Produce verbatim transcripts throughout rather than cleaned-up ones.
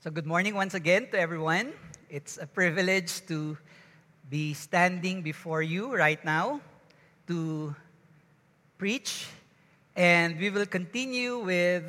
So good morning once again to everyone. It's a privilege to be standing before you right now to preach. And we will continue with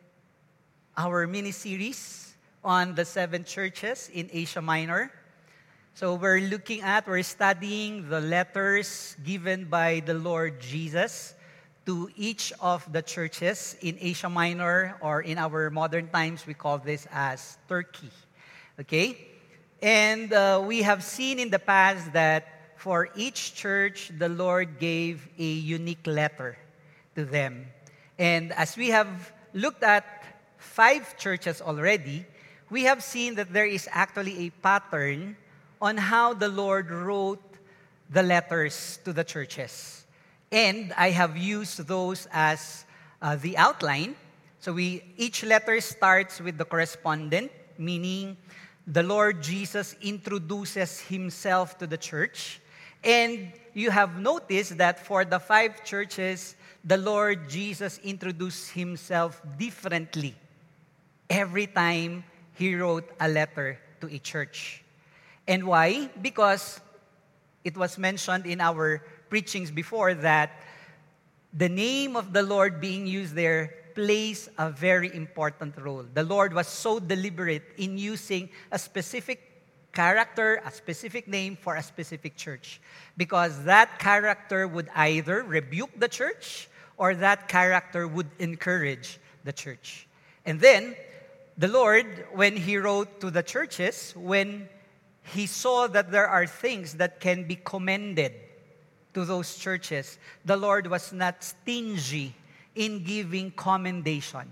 our mini-series on the seven churches in Asia Minor. So we're looking at, we're studying the letters given by the Lord Jesus to each of the churches in Asia Minor, or in our modern times, we call this as Turkey. Okay? And uh, we have seen in the past that for each church, the Lord gave a unique letter to them. And as we have looked at five churches already, we have seen that there is actually a pattern on how the Lord wrote the letters to the churches. And I have used those as uh, the outline. So we each letter starts with the correspondent, meaning the Lord Jesus introduces himself to the church. And you have noticed that for the five churches, the Lord Jesus introduced himself differently every time he wrote a letter to a church. And why? Because it was mentioned in our preachings before that the name of the Lord being used there plays a very important role. The Lord was so deliberate in using a specific character, a specific name for a specific church, because that character would either rebuke the church or that character would encourage the church. And then the Lord, when he wrote to the churches, when he saw that there are things that can be commended to those churches, the Lord was not stingy in giving commendation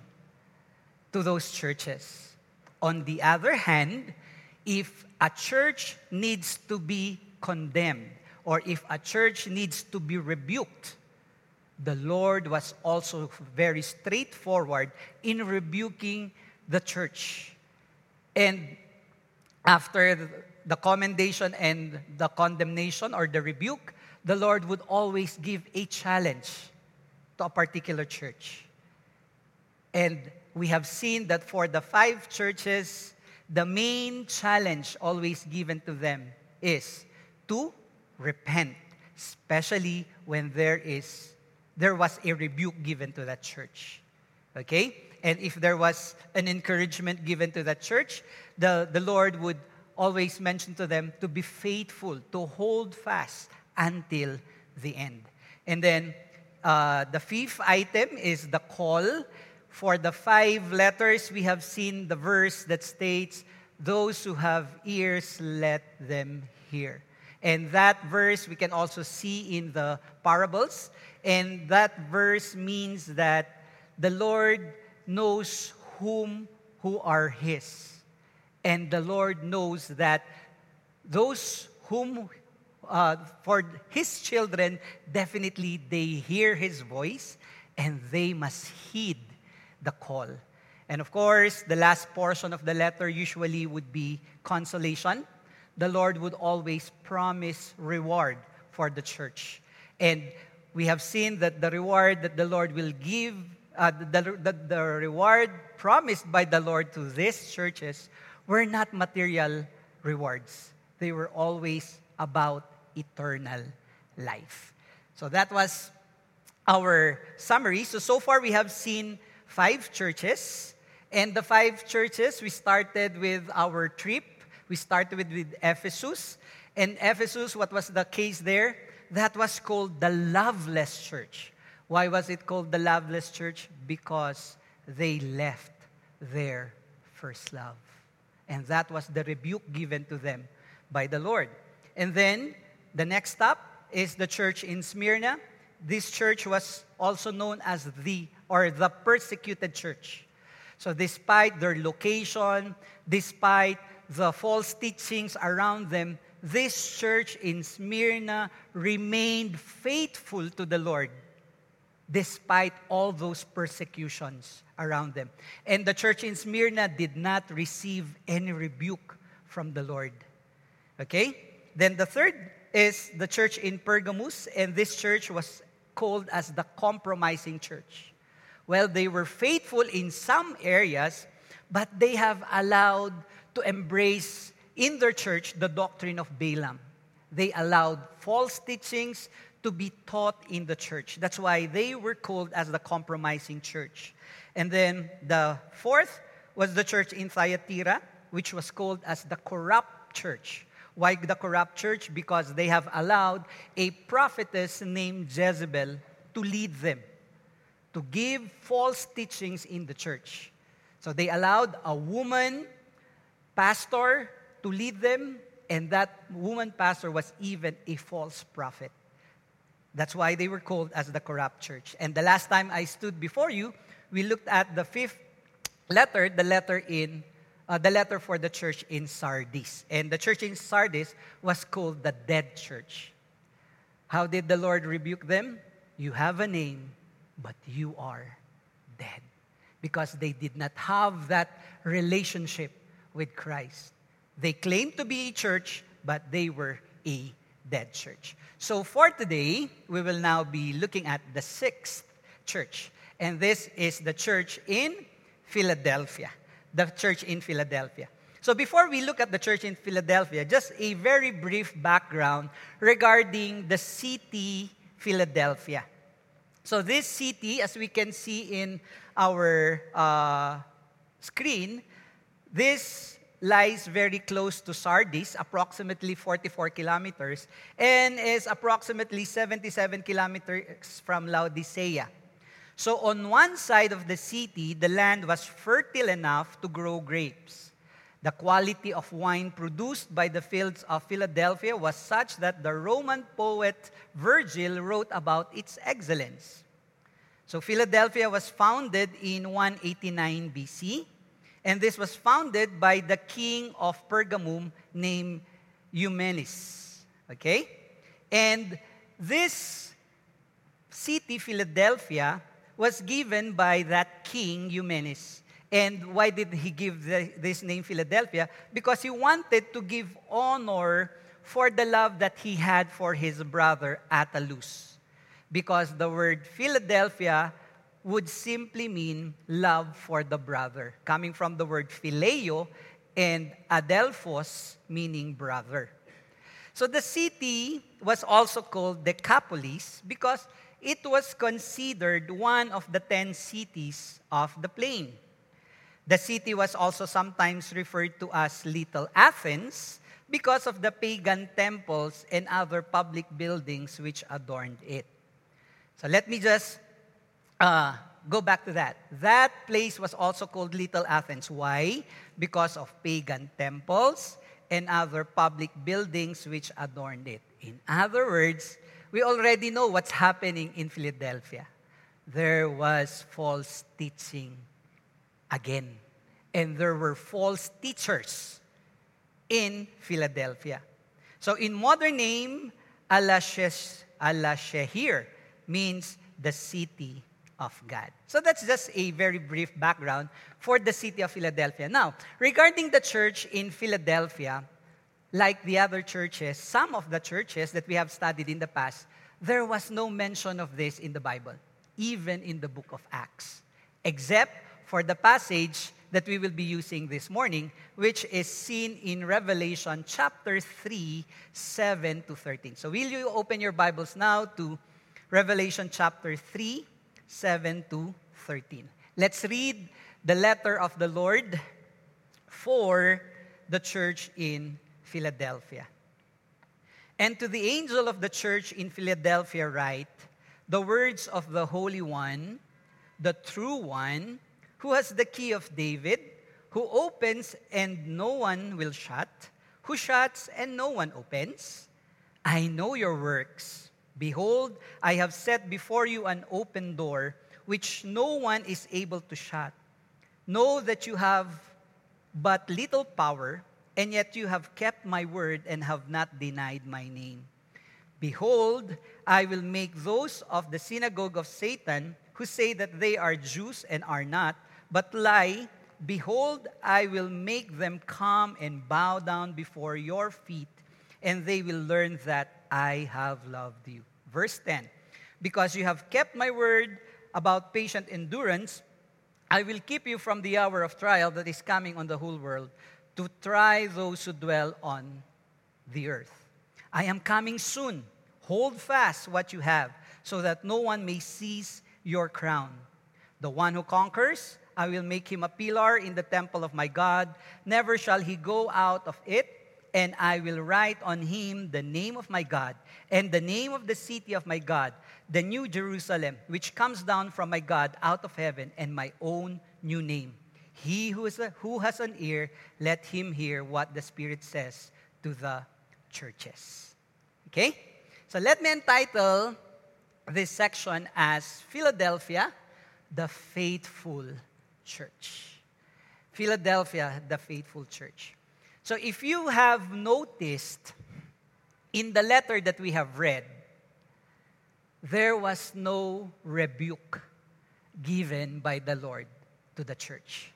to those churches. On the other hand, if a church needs to be condemned or if a church needs to be rebuked, the Lord was also very straightforward in rebuking the church. And after the commendation and the condemnation or the rebuke, the Lord would always give a challenge to a particular church. And we have seen that for the five churches, the main challenge always given to them is to repent, especially when there is there was a rebuke given to that church. Okay? And if there was an encouragement given to that church, the, the Lord would always mention to them to be faithful, to hold fast until the end. And then uh, the fifth item is the call. For the five letters, we have seen the verse that states, "Those who have ears, let them hear." And that verse we can also see in the parables. And that verse means that the Lord knows whom who are His. And the Lord knows that those whom Uh, for His children, definitely they hear His voice and they must heed the call. And of course, the last portion of the letter usually would be consolation. The Lord would always promise reward for the church. And we have seen that the reward that the Lord will give, uh, the, the, the reward promised by the Lord to these churches were not material rewards. They were always about eternal life. So that was our summary. So, so far we have seen five churches. And the five churches, we started with our trip. We started with, with Ephesus. And Ephesus, what was the case there? That was called the loveless church. Why was it called the loveless church? Because they left their first love. And that was the rebuke given to them by the Lord. And then, the next stop is the church in Smyrna. This church was also known as the, or the persecuted church. So despite their location, despite the false teachings around them, this church in Smyrna remained faithful to the Lord despite all those persecutions around them. And the church in Smyrna did not receive any rebuke from the Lord. Okay? Then the third is the church in Pergamos, and this church was called as the compromising church. Well, they were faithful in some areas, but they have allowed to embrace in their church the doctrine of Balaam. They allowed false teachings to be taught in the church. That's why they were called as the compromising church. And then the fourth was the church in Thyatira, which was called as the corrupt church. Why the corrupt church? Because they have allowed a prophetess named Jezebel to lead them, to give false teachings in the church. So they allowed a woman pastor to lead them, and that woman pastor was even a false prophet. That's why they were called as the corrupt church. And the last time I stood before you, we looked at the fifth letter, the letter in uh, the letter for the church in Sardis. And the church in Sardis was called the dead church. How did the Lord rebuke them? You have a name, but you are dead. Because they did not have that relationship with Christ. They claimed to be a church, but they were a dead church. So for today, we will now be looking at the sixth church. And this is the church in Philadelphia. The church in Philadelphia. So before we look at the church in Philadelphia, just a very brief background regarding the city Philadelphia. So this city, as we can see in our uh, screen, this lies very close to Sardis, approximately forty-four kilometers, and is approximately seventy-seven kilometers from Laodicea. So on one side of the city, the land was fertile enough to grow grapes. The quality of wine produced by the fields of Philadelphia was such that the Roman poet Virgil wrote about its excellence. So Philadelphia was founded in one eighty-nine B C, and this was founded by the king of Pergamum named Eumenes. Okay? And this city, Philadelphia, was given by that king, Eumenes. And why did he give the, this name Philadelphia? Because he wanted to give honor for the love that he had for his brother Attalus. Because the word Philadelphia would simply mean love for the brother, coming from the word phileo and adelphos, meaning brother. So the city was also called Decapolis because it was considered one of the ten cities of the plain. The city was also sometimes referred to as Little Athens because of the pagan temples and other public buildings which adorned it. So let me just uh, go back to that. That place was also called Little Athens. Why? Because of pagan temples and other public buildings which adorned it. In other words, we already know what's happening in Philadelphia. There was false teaching again. And there were false teachers in Philadelphia. So in modern name, Al-Shehir means the city of God. So that's just a very brief background for the city of Philadelphia. Now, regarding the church in Philadelphia, like the other churches, some of the churches that we have studied in the past, there was no mention of this in the Bible, even in the book of Acts, except for the passage that we will be using this morning, which is seen in Revelation chapter three, seven to thirteen. So will you open your Bibles now to Revelation chapter three, seven to thirteen. Let's read the letter of the Lord for the church in Philadelphia. And to the angel of the church in Philadelphia write, the words of the Holy One, the true One, who has the key of David, who opens and no one will shut, who shuts and no one opens. I know your works. Behold, I have set before you an open door, which no one is able to shut. Know that you have but little power, and yet you have kept my word and have not denied my name. Behold, I will make those of the synagogue of Satan who say that they are Jews and are not, but lie. Behold, I will make them come and bow down before your feet, and they will learn that I have loved you. Verse ten, because you have kept my word about patient endurance, I will keep you from the hour of trial that is coming on the whole world to try those who dwell on the earth. I am coming soon. Hold fast what you have, so that no one may seize your crown. The one who conquers, I will make him a pillar in the temple of my God. Never shall he go out of it. And I will write on him the name of my God and the name of the city of my God, the new Jerusalem, which comes down from my God out of heaven, and my own new name. He who, is a, who has an ear, let him hear what the Spirit says to the churches. Okay? So let me entitle this section as Philadelphia, the Faithful Church. Philadelphia, the Faithful Church. So if you have noticed, in the letter that we have read, there was no rebuke given by the Lord to the church.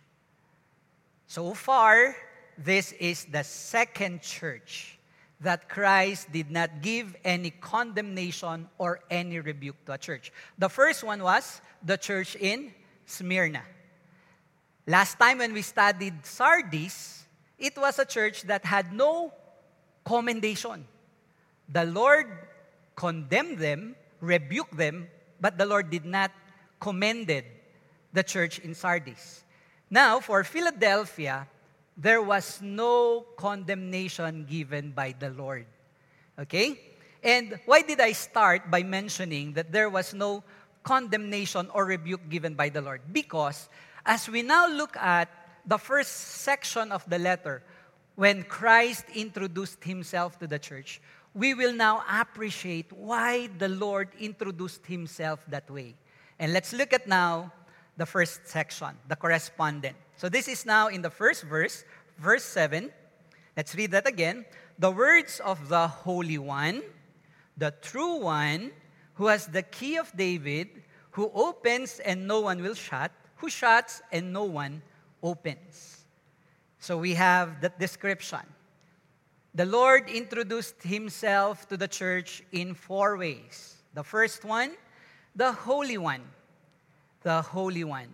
So far, this is the second church that Christ did not give any condemnation or any rebuke to a church. The first one was the church in Smyrna. Last time when we studied Sardis, it was a church that had no commendation. The Lord condemned them, rebuked them, but the Lord did not commended the church in Sardis. Now, for Philadelphia, there was no condemnation given by the Lord. Okay? And why did I start by mentioning that there was no condemnation or rebuke given by the Lord? Because as we now look at the first section of the letter, when Christ introduced himself to the church, we will now appreciate why the Lord introduced himself that way. And let's look at now the first section, the correspondent. So this is now in the first verse, verse seven. Let's read that again. The words of the Holy One, the true One, who has the key of David, who opens and no one will shut, who shuts and no one opens. So we have that description. The Lord introduced himself to the church in four ways. The first one, the Holy One. The Holy One.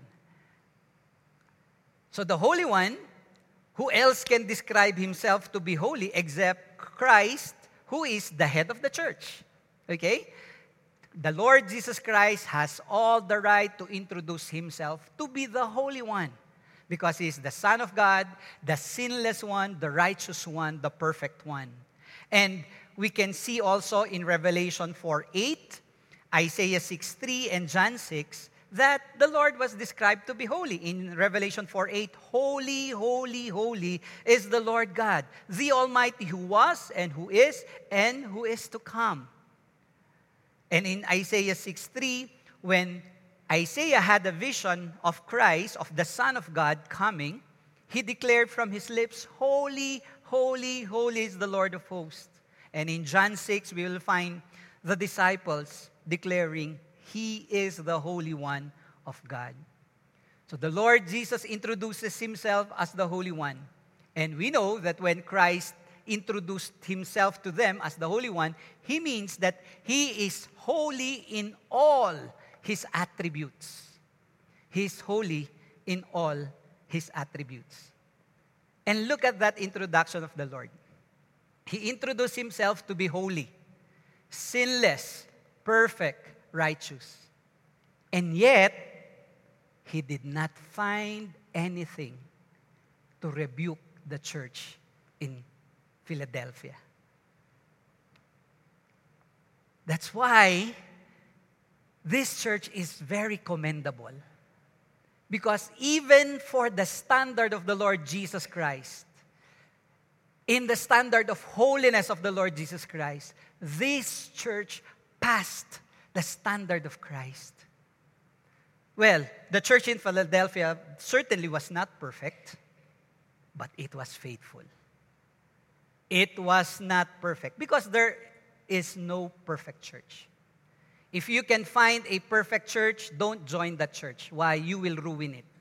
So the Holy One, who else can describe himself to be holy except Christ, who is the head of the church? Okay? The Lord Jesus Christ has all the right to introduce himself to be the Holy One, because he is the Son of God, the sinless one, the righteous one, the perfect one. And we can see also in Revelation four eight, Isaiah six three, and John six, that the Lord was described to be holy. In Revelation four eight, holy, holy, holy is the Lord God, the Almighty, who was and who is and who is to come. And in Isaiah six three, when Isaiah had a vision of Christ, of the Son of God coming, he declared from his lips, holy, holy, holy is the Lord of hosts. And in John six, we will find the disciples declaring, he is the Holy One of God. So the Lord Jesus introduces himself as the Holy One. And we know that when Christ introduced himself to them as the Holy One, he means that he is holy in all his attributes. He is holy in all his attributes. And look at that introduction of the Lord. He introduced himself to be holy, sinless, perfect, righteous. And yet, he did not find anything to rebuke the church in Philadelphia. That's why this church is very commendable. Because even for the standard of the Lord Jesus Christ, in the standard of holiness of the Lord Jesus Christ, this church passed the standard of Christ. Well, the church in Philadelphia certainly was not perfect, but it was faithful. It was not perfect because there is no perfect church. If you can find a perfect church, don't join that church. Why? You will ruin it.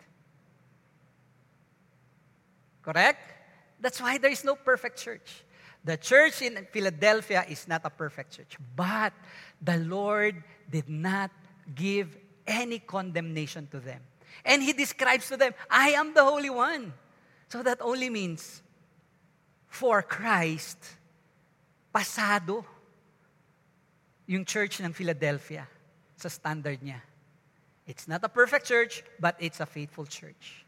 Correct? That's why there is no perfect church. The church in Philadelphia is not a perfect church. But the Lord did not give any condemnation to them. And he describes to them, I am the Holy One. So that only means, for Christ, pasado yung church ng Philadelphia sa standard niya. It's not a perfect church, but it's a faithful church.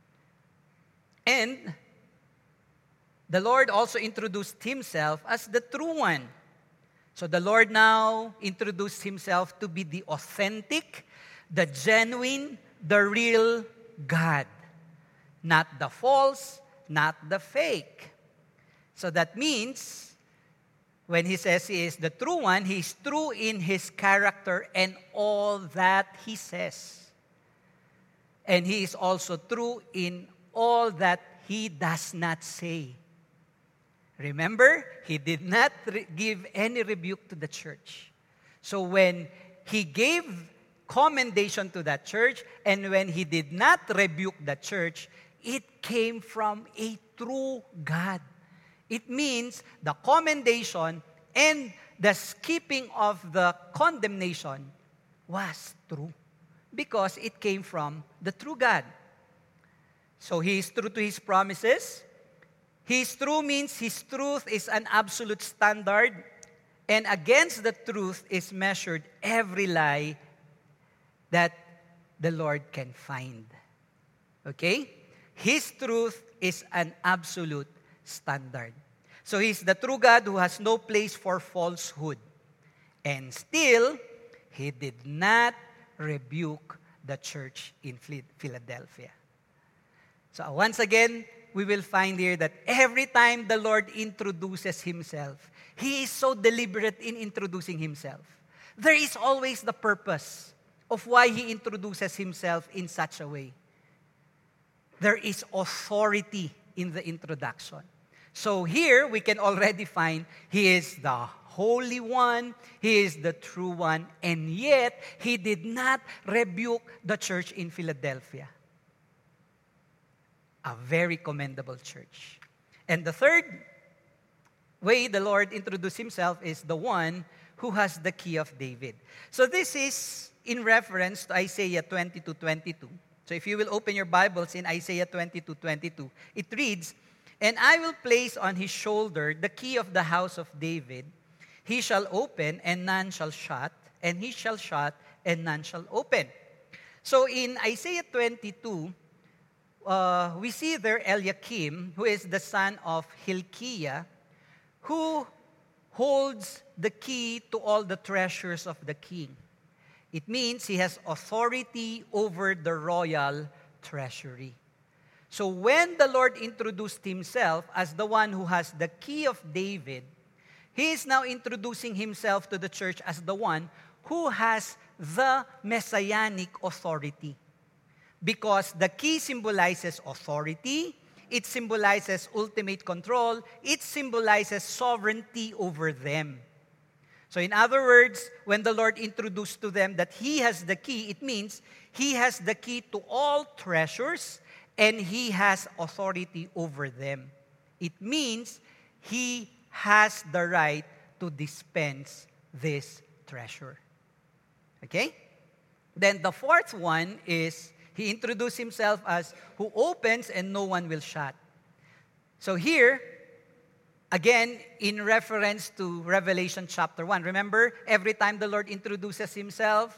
And the Lord also introduced himself as the true one. So the Lord now introduced himself to be the authentic, the genuine, the real God. Not the false, not the fake. So that means, when he says he is the true one, he is true in his character and all that he says. And he is also true in all that he does not say. Remember, he did not re- give any rebuke to the church. So when he gave commendation to that church, and when he did not rebuke the church, it came from a true God. It means the commendation and the skipping of the condemnation was true because it came from the true God. So he is true to his promises. His true means his truth is an absolute standard, and against the truth is measured every lie that the Lord can find. Okay? His truth is an absolute standard. So he's the true God who has no place for falsehood. And still, he did not rebuke the church in Philadelphia. So once again, we will find here that every time the Lord introduces himself, he is so deliberate in introducing himself. There is always the purpose of why he introduces himself in such a way. There is authority in the introduction. So here, we can already find he is the Holy One, he is the true one, and yet, he did not rebuke the church in Philadelphia. A very commendable church. And the third way the Lord introduced himself is the one who has the key of David. So this is in reference to Isaiah twenty-two twenty-two. So if you will open your Bibles in Isaiah twenty-two twenty-two, it reads, "And I will place on his shoulder the key of the house of David. He shall open, and none shall shut, and he shall shut, and none shall open." So in Isaiah twenty-two, uh, we see there Eliakim, who is the son of Hilkiah, who holds the key to all the treasures of the king. It means he has authority over the royal treasury. So when the Lord introduced himself as the one who has the key of David, he is now introducing himself to the church as the one who has the messianic authority. Because the key symbolizes authority, it symbolizes ultimate control, it symbolizes sovereignty over them. So in other words, when the Lord introduced to them that he has the key, it means he has the key to all treasures and he has authority over them. It means he has the right to dispense this treasure. Okay? Then the fourth one is he introduced himself as who opens and no one will shut. So here, again, in reference to Revelation chapter one. Remember, every time the Lord introduces himself,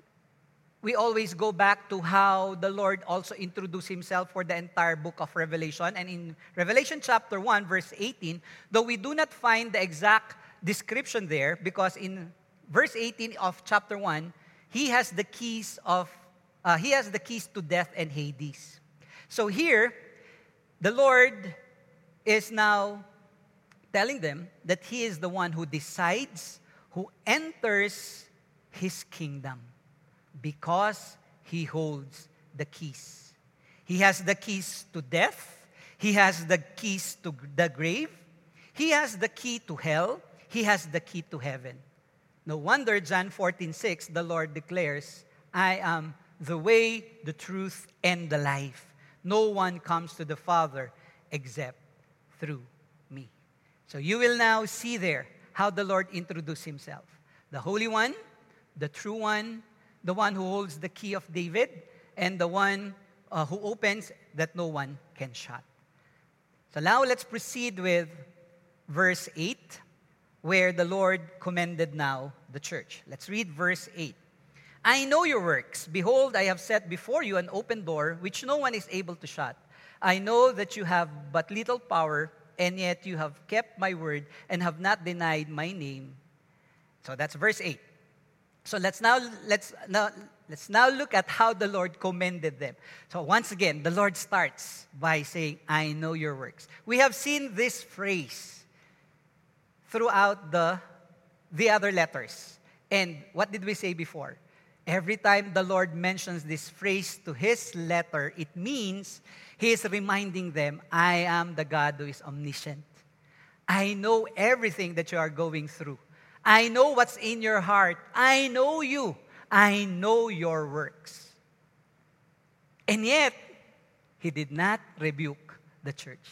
we always go back to how the Lord also introduced himself for the entire book of Revelation. And in Revelation chapter one, verse eighteen, though we do not find the exact description there, because in verse eighteen of chapter one, he has the keys of uh, he has the keys to death and Hades. So here, the Lord is now telling them that he is the one who decides who enters his kingdom because he holds the keys. He has the keys to death. He has the keys to the grave. He has the key to hell. He has the key to heaven. No wonder John fourteen six, the Lord declares, "I am the way, the truth, and the life. No one comes to the Father except through me." So you will now see there how the Lord introduced himself. The Holy One, the true one, the one who holds the key of David, and the one uh, who opens that no one can shut. So now let's proceed with verse eight, where the Lord commended now the church. Let's read verse eight. I know your works. Behold, I have set before you an open door, which no one is able to shut. I know that you have but little power, and yet you have kept my word and have not denied my name. So that's verse eight. So let's now let's now let's now look at how the Lord commended them. So once again, the Lord starts by saying, I know your works. We have seen this phrase throughout the, the other letters. And what did we say before? Every time the Lord mentions this phrase to his letter, it means he is reminding them, I am the God who is omniscient. I know everything that you are going through. I know what's in your heart. I know you. I know your works. And yet, he did not rebuke the church.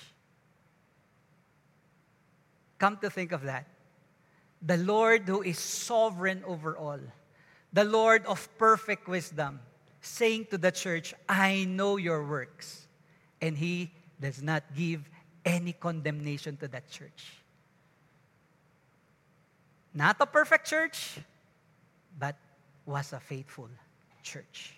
Come to think of that. The Lord who is sovereign over all, the Lord of perfect wisdom, saying to the church, I know your works. And he does not give any condemnation to that church. Not a perfect church, but was a faithful church.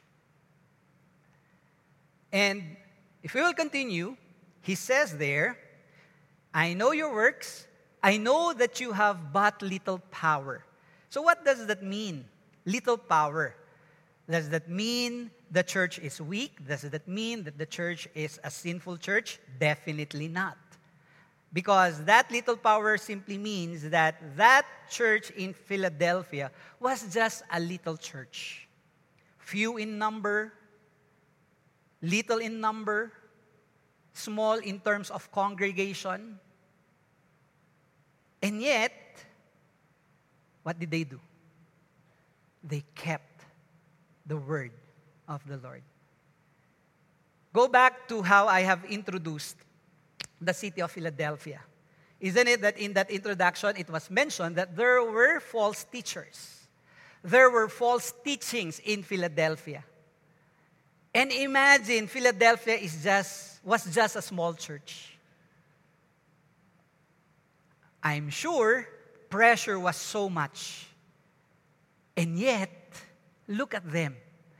And if we will continue, he says there, I know your works. I know that you have but little power. So what does that mean? Little power. Does that mean the church is weak? Does that mean that the church is a sinful church? Definitely not. Because that little power simply means that that church in Philadelphia was just a little church. Few in number, little in number, small in terms of congregation. And yet, what did they do? They kept the word of the Lord. Go back to how I have introduced the city of Philadelphia. Isn't it that in that introduction, it was mentioned that there were false teachers. There were false teachings in Philadelphia. And imagine, Philadelphia is just was just a small church. I'm sure pressure was so much. And yet, look at them.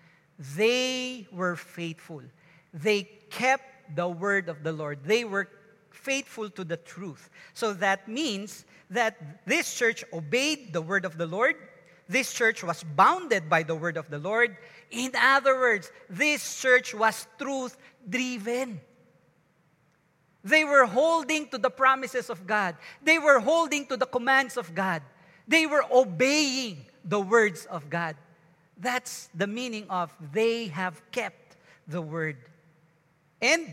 They were faithful. They kept the word of the Lord. They were faithful to the truth. So that means that this church obeyed the word of the Lord. This church was bounded by the word of the Lord. In other words, this church was truth-driven. They were holding to the promises of God. They were holding to the commands of God. They were obeying the words of God. That's the meaning of they have kept the word. And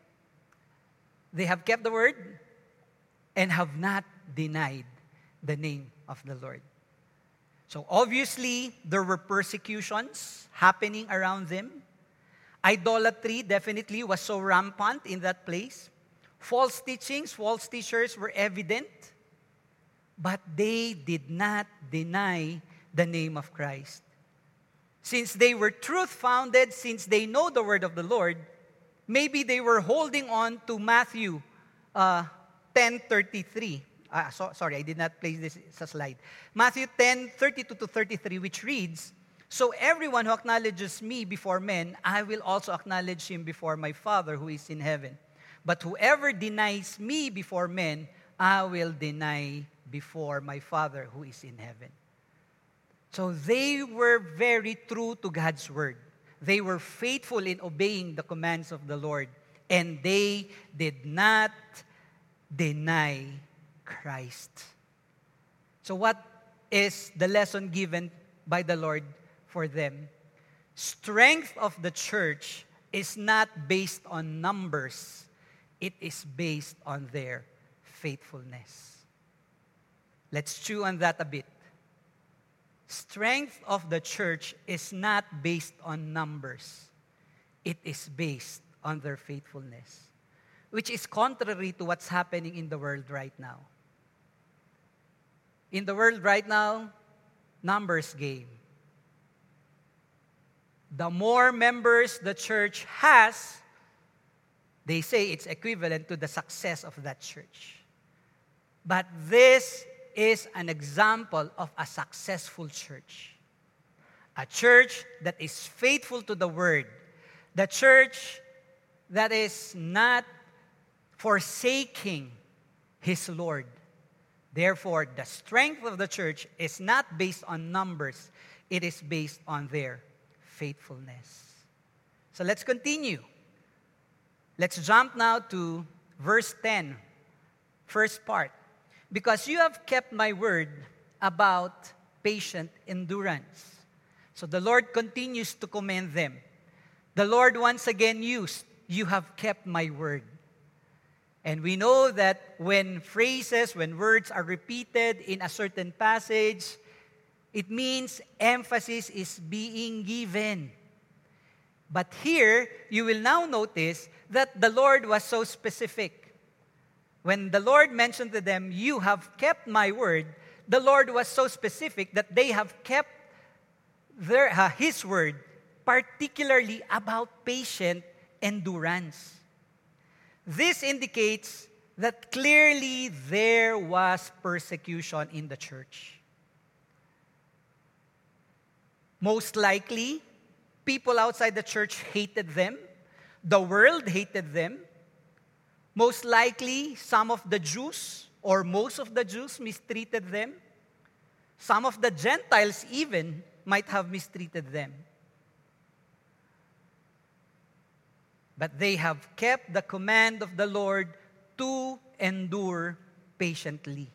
they have kept the word and have not denied the name of the Lord. So obviously, there were persecutions happening around them. Idolatry definitely was so rampant in that place. False teachings, false teachers were evident. But they did not deny the name of Christ. Since they were truth-founded, since they know the word of the Lord, maybe they were holding on to Matthew uh, ten thirty-three. Ah, so, sorry, I did not place this as a slide. Matthew ten thirty-two to thirty-three, which reads, So everyone who acknowledges me before men, I will also acknowledge him before my Father who is in heaven. But whoever denies me before men, I will deny before my Father who is in heaven. So they were very true to God's word. They were faithful in obeying the commands of the Lord. And they did not deny Christ. So what is the lesson given by the Lord for them? Strength of the church is not based on numbers. It is based on their faithfulness. Let's chew on that a bit. Strength of the church is not based on numbers. It is based on their faithfulness, which is contrary to what's happening in the world right now. In the world right now, numbers game. The more members the church has, they say it's equivalent to the success of that church. But this is an example of a successful church. A church that is faithful to the word. The church that is not forsaking his Lord. Therefore, the strength of the church is not based on numbers. It is based on their faithfulness. So let's continue. Let's jump now to verse ten, first part. Because you have kept my word about patient endurance. So the Lord continues to commend them. The Lord once again used, you have kept my word. And we know that when phrases, when words are repeated in a certain passage, it means emphasis is being given. But here, you will now notice that the Lord was so specific. When the Lord mentioned to them, you have kept my word, the Lord was so specific that they have kept their, uh, His word, particularly about patient endurance. This indicates that clearly there was persecution in the church. Most likely, people outside the church hated them. The world hated them. Most likely, some of the Jews or most of the Jews mistreated them. Some of the Gentiles even might have mistreated them. But they have kept the command of the Lord to endure patiently.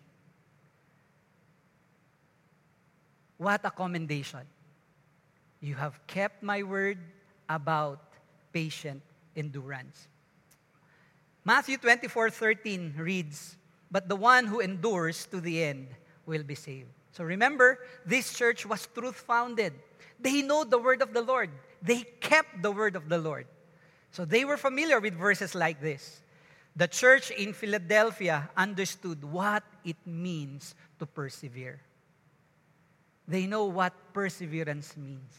What a commendation. You have kept my word about patient endurance. Matthew twenty-four thirteen reads, but the one who endures to the end will be saved. So remember, this church was truth-founded. They know the word of the Lord. They kept the word of the Lord. So they were familiar with verses like this. The church in Philadelphia understood what it means to persevere. They know what perseverance means.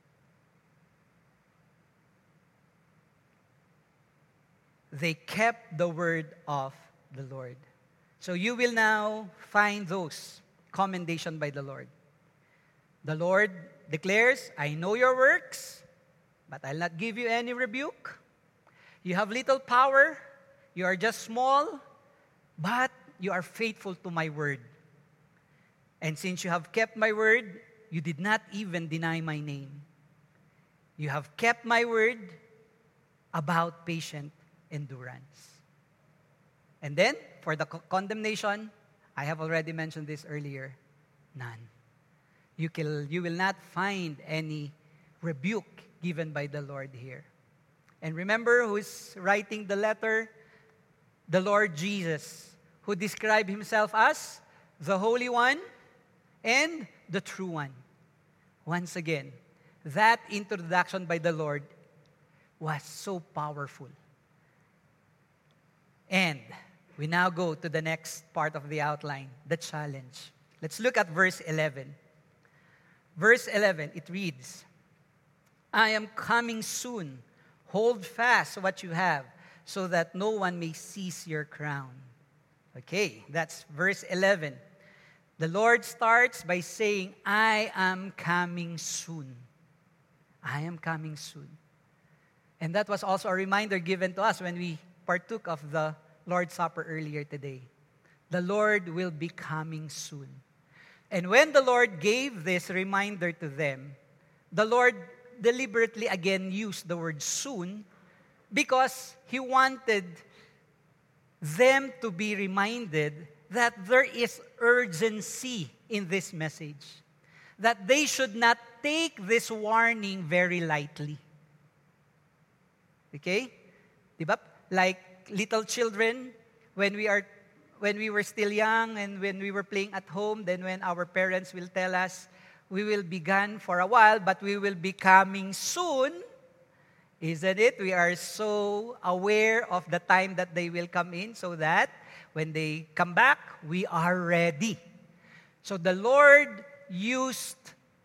They kept the word of the Lord. So you will now find those commendation by the Lord. The Lord declares, I know your works, but I'll not give you any rebuke. You have little power, you are just small, but you are faithful to my word. And since you have kept my word, you did not even deny my name. You have kept my word about patient endurance. And then, for the co- condemnation, I have already mentioned this earlier, none. You, can, you will not find any rebuke given by the Lord here. And remember who is writing the letter? The Lord Jesus, who described himself as the Holy One and the True One. Once again, that introduction by the Lord was so powerful. And we now go to the next part of the outline, the challenge. Let's look at verse eleven. Verse eleven, it reads, I am coming soon. Hold fast what you have, so that no one may seize your crown. Okay, that's verse eleven. The Lord starts by saying, I am coming soon. I am coming soon. And that was also a reminder given to us when we partook of the Lord's Supper earlier today. The Lord will be coming soon. And when the Lord gave this reminder to them, the Lord deliberately again used the word soon because He wanted them to be reminded that there is urgency in this message. That they should not take this warning very lightly. Okay? Diba? Like little children, when we are when we were still young and when we were playing at home, then when our parents will tell us, we will be gone for a while, but we will be coming soon. Isn't it? We are so aware of the time that they will come in so that when they come back, we are ready. So the Lord used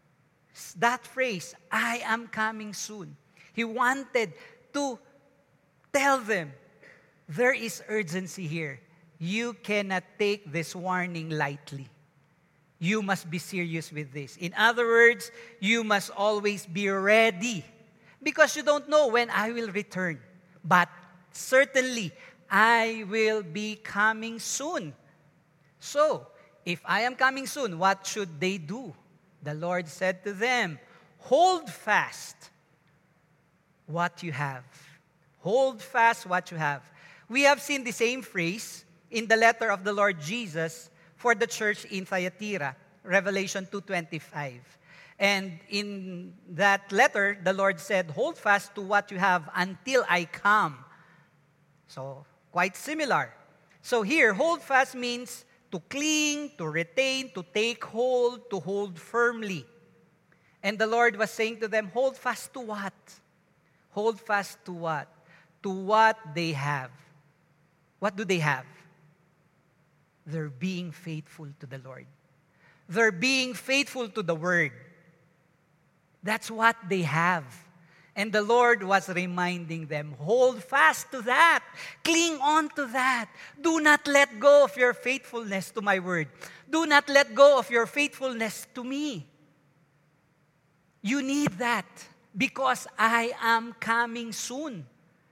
That phrase, I am coming soon. He wanted to tell them, there is urgency here. You cannot take this warning lightly. You must be serious with this. In other words, you must always be ready because you don't know when I will return. But certainly, I will be coming soon. So, if I am coming soon, what should they do? The Lord said to them, hold fast what you have. Hold fast what you have. We have seen the same phrase in the letter of the Lord Jesus for the church in Thyatira, Revelation two twenty-five. And in that letter, the Lord said, hold fast to what you have until I come. So, quite similar. So here, hold fast means to cling, to retain, to take hold, to hold firmly. And the Lord was saying to them, hold fast to what? Hold fast to what? To what they have. What do they have? They're being faithful to the Lord. They're being faithful to the Word. That's what they have. And the Lord was reminding them, hold fast to that. Cling on to that. Do not let go of your faithfulness to my Word. Do not let go of your faithfulness to me. You need that because I am coming soon.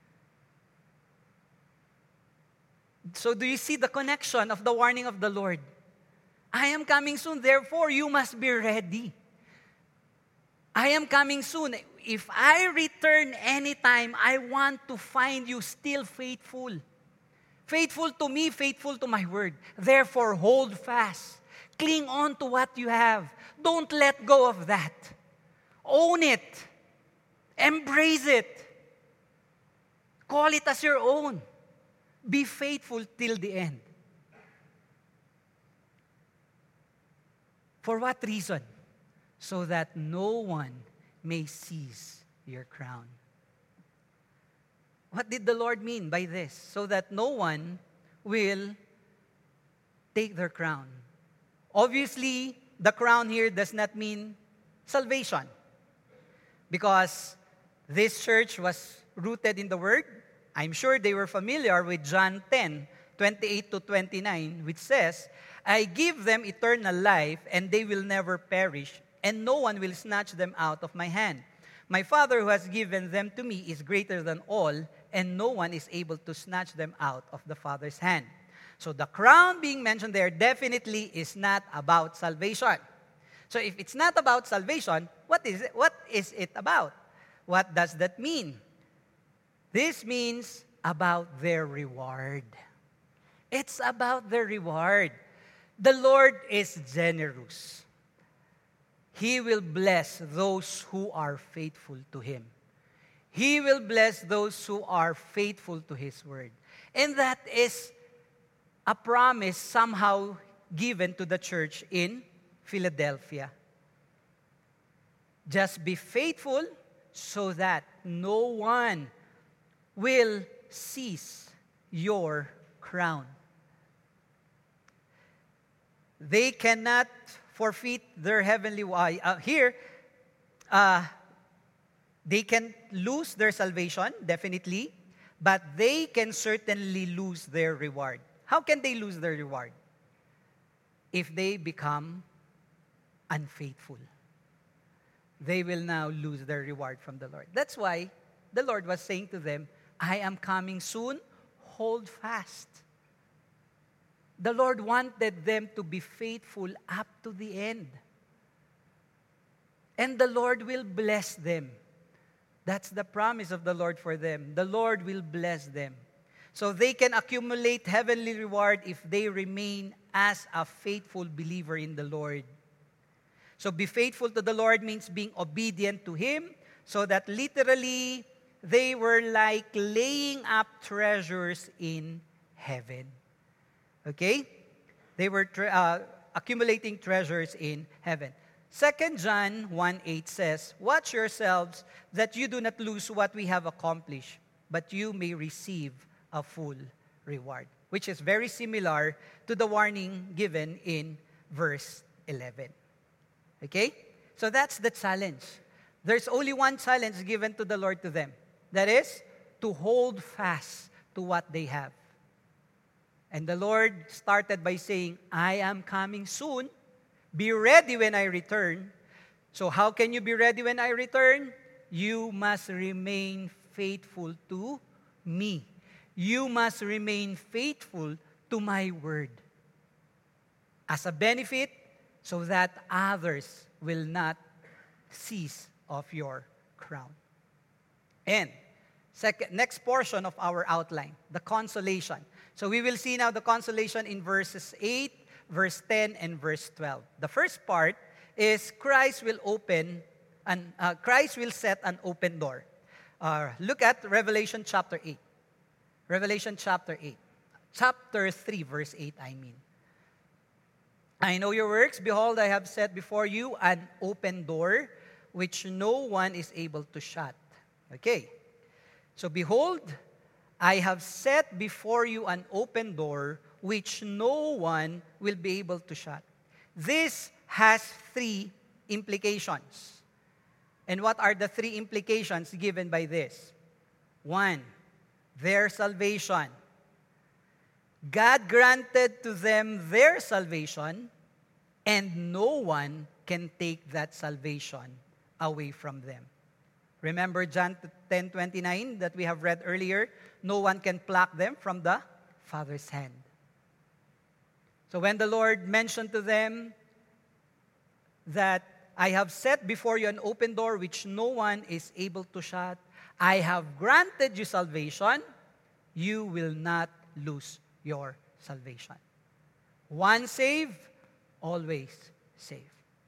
So do you see the connection of the warning of the Lord? I am coming soon, therefore you must be ready. I am coming soon. If I return anytime, I want to find you still faithful. Faithful to me, faithful to my word. Therefore, hold fast. Cling on to what you have. Don't let go of that. Own it. Embrace it. Call it as your own. Be faithful till the end. For what reason? So that no one may seize your crown. What did the Lord mean by this? So that no one will take their crown. Obviously, the crown here does not mean salvation. Because this church was rooted in the Word. I'm sure they were familiar with John ten, twenty-eight to twenty-nine, which says, I give them eternal life, and they will never perish, and no one will snatch them out of my hand. My Father who has given them to me is greater than all, and no one is able to snatch them out of the Father's hand. So the crown being mentioned there definitely is not about salvation. So if it's not about salvation, what is it, what is it about? What does that mean? This means about their reward. It's about their reward. The Lord is generous. He will bless those who are faithful to Him. He will bless those who are faithful to His word. And that is a promise somehow given to the church in Philadelphia. Just be faithful so that no one will seize your crown. They cannot forfeit their heavenly why. Uh, here, uh, they can lose their salvation, definitely, but they can certainly lose their reward. How can they lose their reward? If they become unfaithful. They will now lose their reward from the Lord. That's why the Lord was saying to them, I am coming soon, hold fast. The Lord wanted them to be faithful up to the end. And the Lord will bless them. That's the promise of the Lord for them. The Lord will bless them. So they can accumulate heavenly reward if they remain as a faithful believer in the Lord. So be faithful to the Lord means being obedient to Him, so that literally they were like laying up treasures in heaven. Okay? They were tre- uh, accumulating treasures in heaven. Second John one eight says, watch yourselves that you do not lose what we have accomplished, but you may receive a full reward. Which is very similar to the warning given in verse eleven. Okay? So that's the challenge. There's only one challenge given to the Lord to them. That is, to hold fast to what they have. And the Lord started by saying, I am coming soon. Be ready when I return. So how can you be ready when I return? You must remain faithful to me. You must remain faithful to my word. As a benefit, so that others will not cease of your crown. And second, next portion of our outline, the consolation. So we will see now the consolation in verses eight, verse ten, and verse twelve. The first part is Christ will open, and uh, Christ will set an open door. Uh, look at Revelation chapter eight. Revelation chapter eight. Chapter three, verse eight, I mean. I know your works. Behold, I have set before you an open door, which no one is able to shut. Okay. So behold, I have set before you an open door, which no one will be able to shut. This has three implications. And what are the three implications given by this? One, their salvation. God granted to them their salvation, and no one can take that salvation away from them. Remember John ten twenty-nine that we have read earlier? No one can pluck them from the Father's hand. So when the Lord mentioned to them that I have set before you an open door which no one is able to shut, I have granted you salvation, you will not lose your salvation. Once saved, always saved.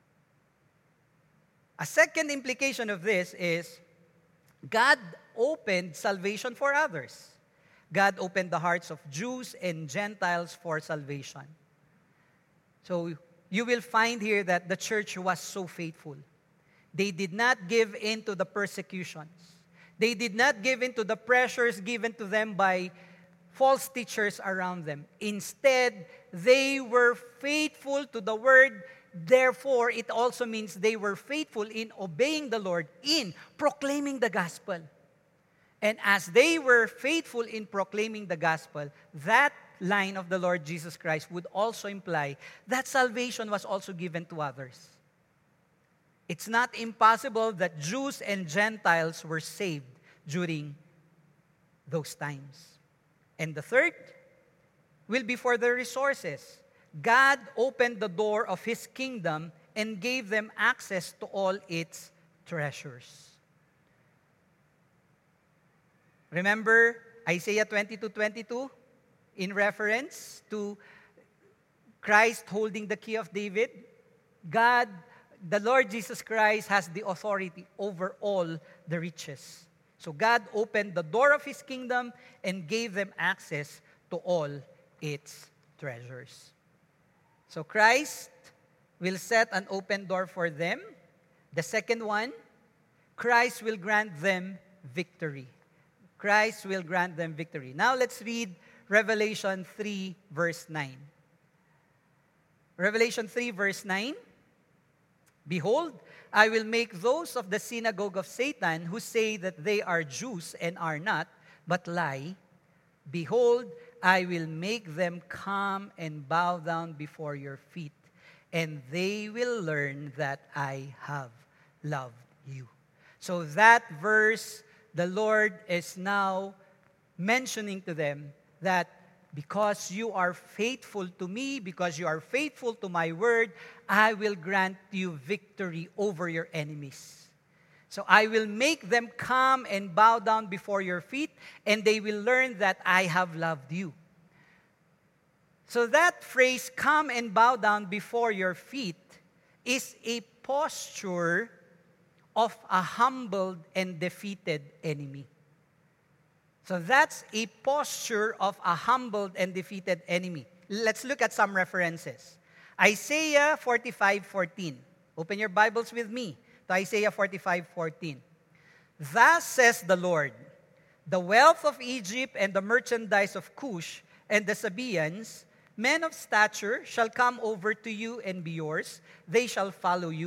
A second implication of this is God opened salvation for others. God opened the hearts of Jews and Gentiles for salvation. So you will find here that the church was so faithful. They did not give in to the persecutions. They did not give in to the pressures given to them by false teachers around them. Instead, they were faithful to the word. Therefore, it also means they were faithful in obeying the Lord, in proclaiming the gospel. And as they were faithful in proclaiming the gospel, that line of the Lord Jesus Christ would also imply that salvation was also given to others. It's not impossible that Jews and Gentiles were saved during those times. And the third will be for the resources. God opened the door of His kingdom and gave them access to all its treasures. Remember Isaiah twenty-two twenty-two in reference to Christ holding the key of David? God, the Lord Jesus Christ, has the authority over all the riches. So God opened the door of His kingdom and gave them access to all its treasures. So Christ will set an open door for them. The second one, Christ will grant them victory. Christ will grant them victory. Now let's read Revelation three, verse nine. Revelation three, verse nine. Behold, I will make those of the synagogue of Satan who say that they are Jews and are not, but lie. Behold, I will make them come and bow down before your feet, and they will learn that I have loved you. So that verse, the Lord is now mentioning to them that because you are faithful to me, because you are faithful to my word, I will grant you victory over your enemies. So I will make them come and bow down before your feet, and they will learn that I have loved you. So that phrase, come and bow down before your feet, is a posture of a humbled and defeated enemy. So that's a posture of a humbled and defeated enemy. Let's look at some references. Isaiah forty-five fourteen. Open your Bibles with me to Isaiah forty-five fourteen. Thus says the Lord, the wealth of Egypt and the merchandise of Cush and the Sabaeans, men of stature, shall come over to you and be yours. They shall follow you.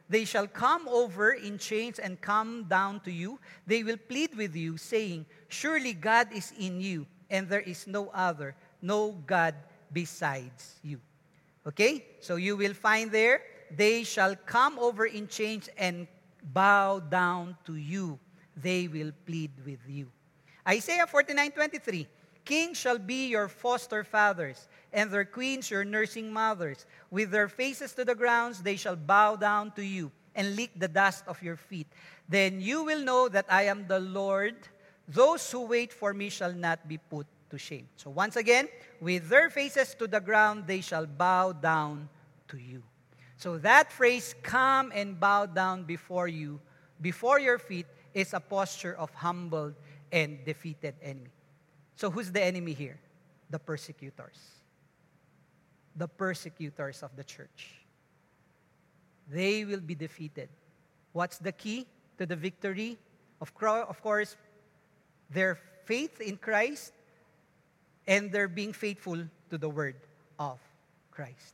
They shall come over in chains and come down to you. They will plead with you, saying, surely God is in you, and there is no other, no God besides you. Okay? So you will find there, they shall come over in chains and bow down to you. They will plead with you. Isaiah forty-nine twenty-three, kings shall be your foster fathers, and their queens your nursing mothers. With their faces to the ground, they shall bow down to you and lick the dust of your feet. Then you will know that I am the Lord. Those who wait for me shall not be put to shame. So once again, with their faces to the ground, they shall bow down to you. So that phrase, come and bow down before you, before your feet, is a posture of humbled and defeated enemy. So who's the enemy here? The persecutors. The persecutors of the church. They will be defeated. What's the key to the victory? Of course, their faith in Christ and their being faithful to the word of Christ.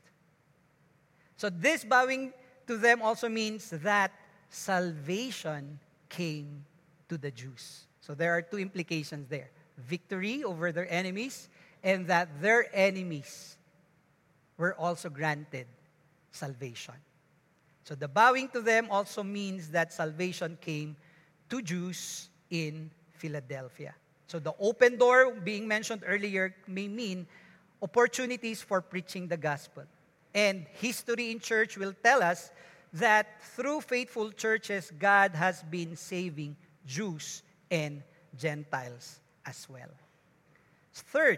So this bowing to them also means that salvation came to the Jews. So there are two implications there. Victory over their enemies, and that their enemies were also granted salvation. So the bowing to them also means that salvation came to Jews in Philadelphia. So the open door being mentioned earlier may mean opportunities for preaching the gospel. And history in church will tell us that through faithful churches, God has been saving Jews and Gentiles as well. Third,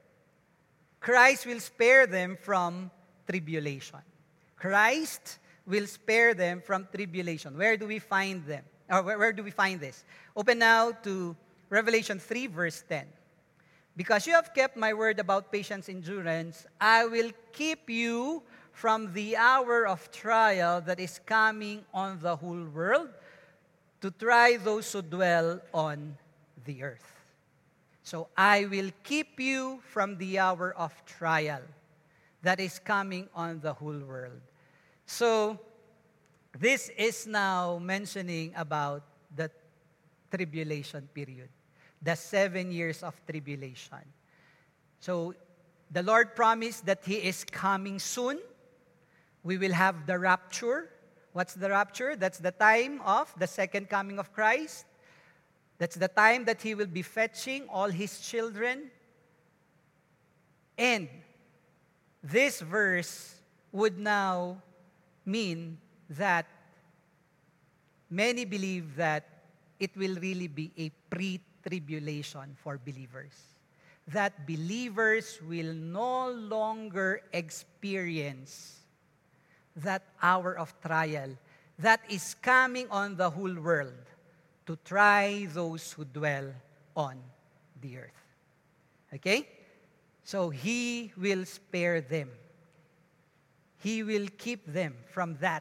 Christ will spare them from tribulation. Christ will spare them from tribulation. Where do we find them? Or where, where do we find this? Open now to Revelation three, verse ten. Because you have kept my word about patience endurance, I will keep you from the hour of trial that is coming on the whole world to try those who dwell on the earth. So I will keep you from the hour of trial that is coming on the whole world. So this is now mentioning about the tribulation period, the seven years of tribulation. So the Lord promised that He is coming soon. We will have the rapture. What's the rapture? That's the time of the second coming of Christ. That's the time that He will be fetching all His children. And this verse would now mean that many believe that it will really be a pre-tribulation for believers. That believers will no longer experience that hour of trial that is coming on the whole world to try those who dwell on the earth. Okay? So He will spare them. He will keep them from that.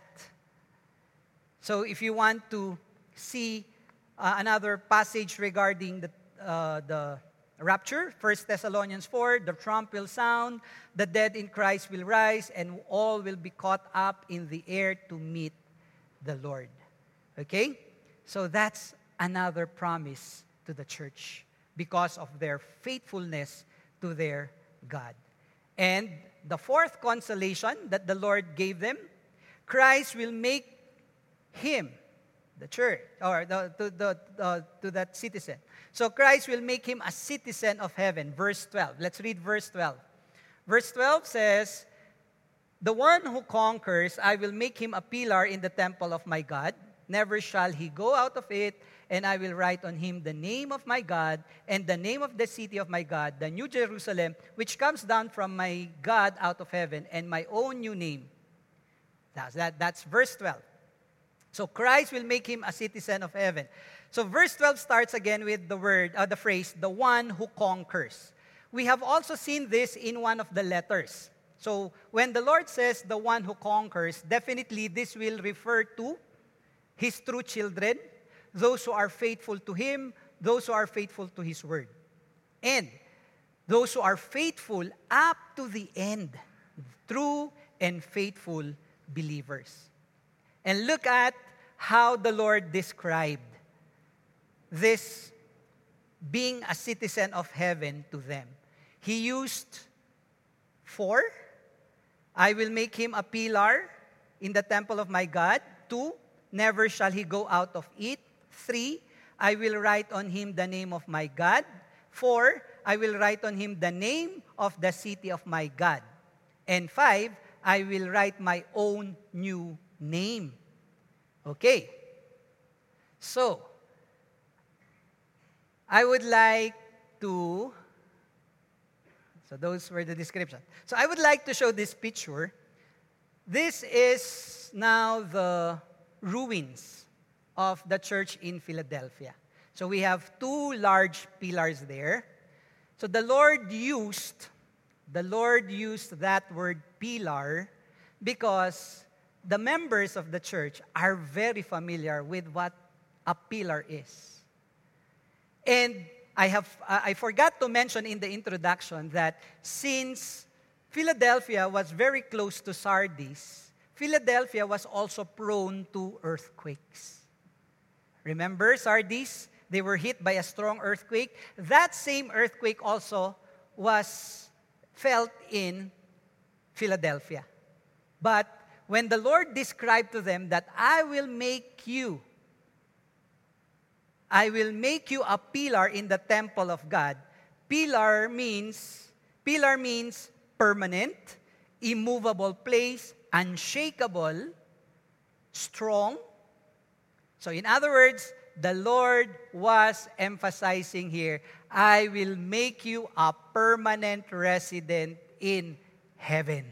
So if you want to see uh, another passage regarding the, uh, the rapture, First Thessalonians four, the trump will sound, the dead in Christ will rise, and all will be caught up in the air to meet the Lord. Okay? So that's another promise to the church because of their faithfulness to their God. And the fourth consolation that the Lord gave them, Christ will make him, the church, or the, to, the, uh, to that citizen. So Christ will make him a citizen of heaven. Verse twelve. Let's read verse twelve. Verse twelve says, the one who conquers, I will make him a pillar in the temple of my God. Never shall he go out of it, and I will write on him the name of my God and the name of the city of my God, the New Jerusalem, which comes down from my God out of heaven, and my own new name. That's, that, that's verse twelve. So Christ will make him a citizen of heaven. So verse twelve starts again with the word, uh, the phrase, the one who conquers. We have also seen this in one of the letters. So when the Lord says the one who conquers, definitely this will refer to His true children, those who are faithful to Him, those who are faithful to His word. And those who are faithful up to the end, true and faithful believers. And look at how the Lord described this being a citizen of heaven to them. He used four. I will make him a pillar in the temple of my God. Two, never shall he go out of it. Three, I will write on him the name of my God. Four, I will write on him the name of the city of my God. And five, I will write my own new name. Okay. So, I would like to, so those were the description. So I would like to show this picture. This is now the ruins of the church in Philadelphia. So we have two large pillars there. So the Lord used, the Lord used that word pillar because the members of the church are very familiar with what a pillar is. And I have uh, I forgot to mention in the introduction that since Philadelphia was very close to Sardis, Philadelphia was also prone to earthquakes. Remember Sardis? They were hit by a strong earthquake. That same earthquake also was felt in Philadelphia. But when the Lord described to them that I will make you, I will make you a pillar in the temple of God. Pillar means, pillar means permanent, immovable place, unshakable, strong. So in other words, the Lord was emphasizing here, I will make you a permanent resident in heaven.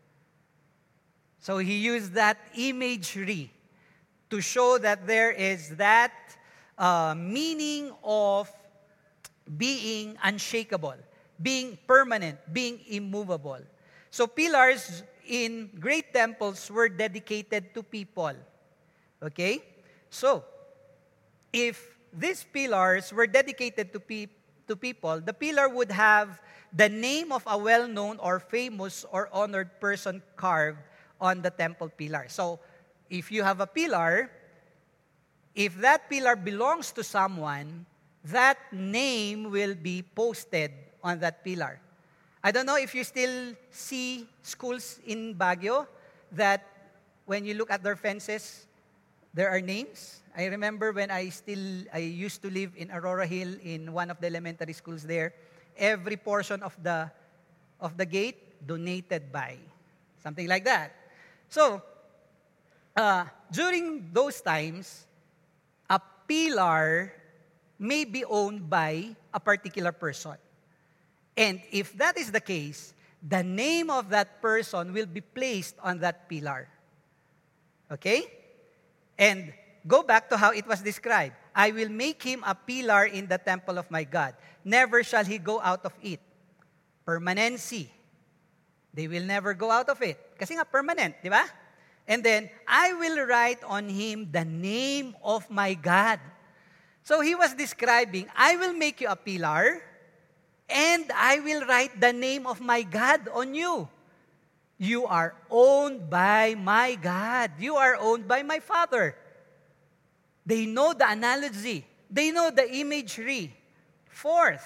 So he used that imagery to show that there is that uh, meaning of being unshakable, being permanent, being immovable. So pillars in great temples were dedicated to people. Okay? So, if these pillars were dedicated to, pe- to people, the pillar would have the name of a well-known or famous or honored person carved on the temple pillar. So, if you have a pillar, if that pillar belongs to someone, that name will be posted on that pillar. I don't know if you still see schools in Baguio that when you look at their fences, there are names. I remember when I still, I used to live in Aurora Hill in one of the elementary schools there. Every portion of the, of the gate donated by, something like that. So, uh, during those times, a pillar may be owned by a particular person. And if that is the case, the name of that person will be placed on that pillar. Okay? And go back to how it was described. I will make him a pillar in the temple of my God. Never shall he go out of it. Permanency. They will never go out of it. Kasi nga permanent, di ba? And then, I will write on him the name of my God. So he was describing, I will make you a pillar, and I will write the name of my God on you. You are owned by my God. You are owned by my Father. They know the analogy. They know the imagery. Fourth,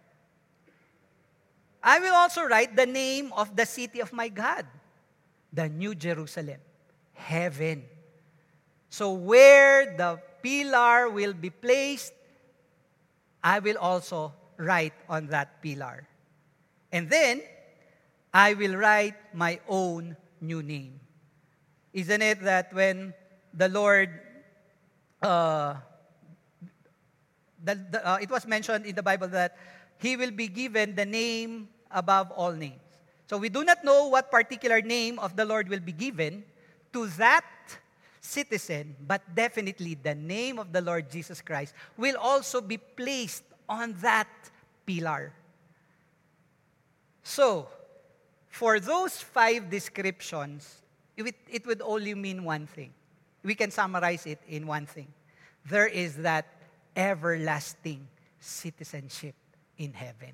I will also write the name of the city of my God, the New Jerusalem, heaven. So where the pillar will be placed, I will also write on that pillar. And then, I will write my own new name. Isn't it that when the Lord, uh, the, the, uh, it was mentioned in the Bible that He will be given the name above all names. So we do not know what particular name of the Lord will be given to that citizen, but definitely the name of the Lord Jesus Christ will also be placed on that pillar. So, for those five descriptions, it, it would only mean one thing. We can summarize it in one thing. There is that everlasting citizenship in heaven.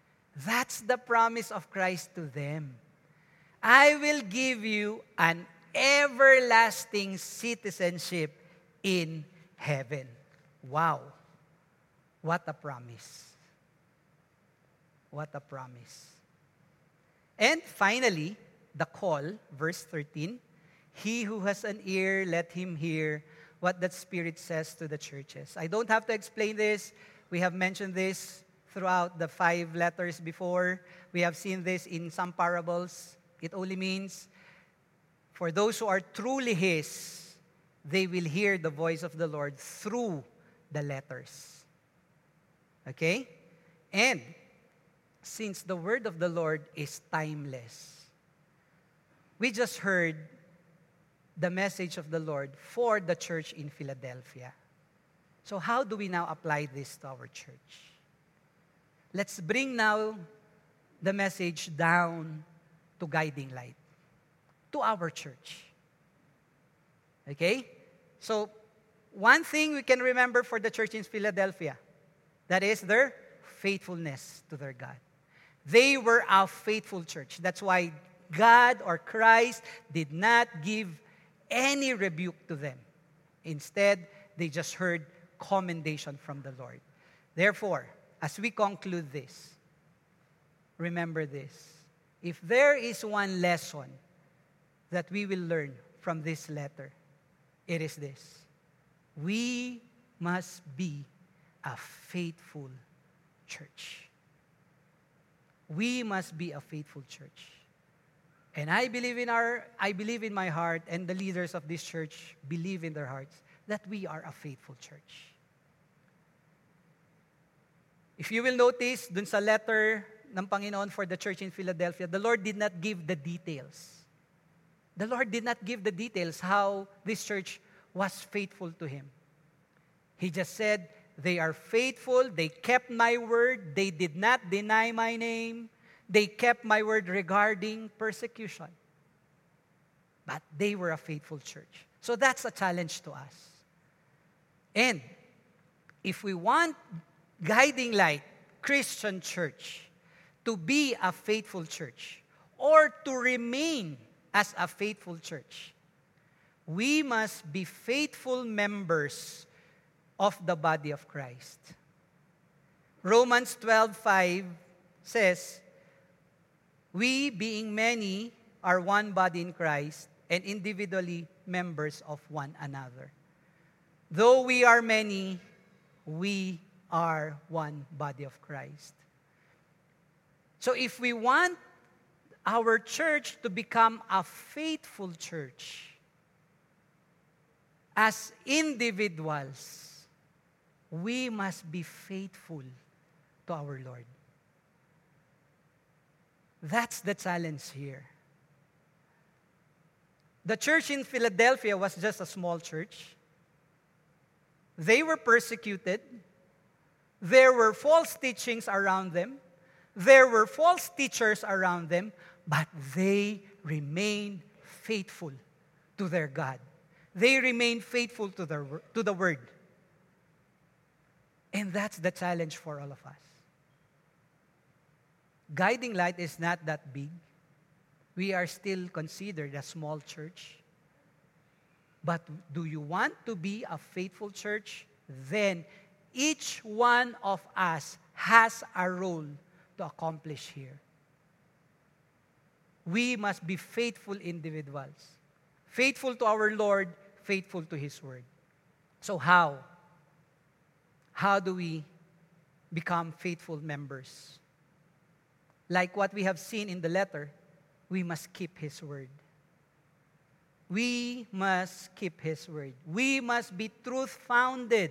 That's the promise of Christ to them. I will give you an everlasting citizenship in heaven. Wow. What a promise. What a promise. And finally, the call, verse thirteen, he who has an ear, let him hear what that Spirit says to the churches. I don't have to explain this. We have mentioned this throughout the five letters before. We have seen this in some parables. It only means, for those who are truly His, they will hear the voice of the Lord through the letters. Okay? And since the word of the Lord is timeless, we just heard the message of the Lord for the church in Philadelphia. So how do we now apply this to our church? Let's bring now the message down to Guiding Light, to our church. Okay? So, one thing we can remember for the church in Philadelphia, that is their faithfulness to their God. They were a faithful church. That's why God or Christ did not give any rebuke to them. Instead, they just heard commendation from the Lord. Therefore, as we conclude this, remember this. If there is one lesson that we will learn from this letter, it is this. We must be a faithful church. We must be a faithful church. And I believe in our, I believe in my heart, and the leaders of this church believe in their hearts, that we are a faithful church. If you will notice, dun sa letter ng Panginoon for the church in Philadelphia, the Lord did not give the details. The Lord did not give the details how this church was faithful to Him. He just said, they are faithful, they kept my word, they did not deny my name, they kept my word regarding persecution. But they were a faithful church. So that's a challenge to us. And if we want Guiding Light Christian Church to be a faithful church or to remain as a faithful church, we must be faithful members of the body of Christ. Romans twelve five says, we being many are one body in Christ and individually members of one another. Though we are many, we are one body of Christ. So if we want our church to become a faithful church, as individuals, we must be faithful to our Lord. That's the challenge here. The church in Philadelphia was just a small church. They were persecuted. There were false teachings around them. There were false teachers around them, but they remained faithful to their God. They remained faithful to the, to the Word. And that's the challenge for all of us. Guiding Light is not that big. We are still considered a small church. But do you want to be a faithful church? Then each one of us has a role to accomplish here. We must be faithful individuals. Faithful to our Lord, faithful to His Word. So how? How do we become faithful members? Like what we have seen in the letter, we must keep His Word. We must keep His Word. We must be truth-founded.